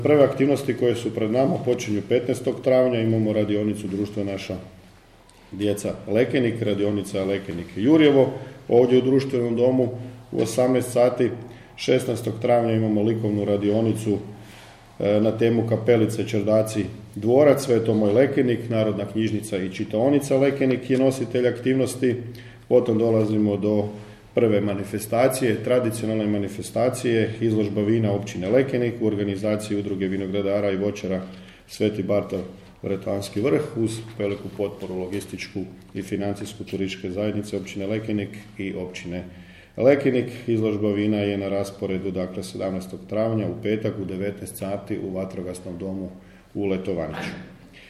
Prve aktivnosti koje su pred nama počinju 15. travnja, imamo radionicu Društvo naša djeca Lekenik, radionica Lekenik Jurjevo, ovdje u društvenom domu u 18 sati. 16. travnja imamo likovnu radionicu na temu Kapelice, Čerdaci, Dvorac, Sveto moj Lekenik, Narodna knjižnica i čitaonica Lekenik je nositelj aktivnosti. Potom dolazimo do prve manifestacije, tradicionalne manifestacije, izložba vina općine Lekenik u organizaciji Udruge vinogradara i voćara Sveti Bartol Vretanski vrh uz veliku potporu logističku i financijsku turističke zajednice općine Lekenik i općine Lekenik. Izložba vina je na rasporedu 17. travnja u petak u 19 sati u vatrogasnom domu u Letovaniću.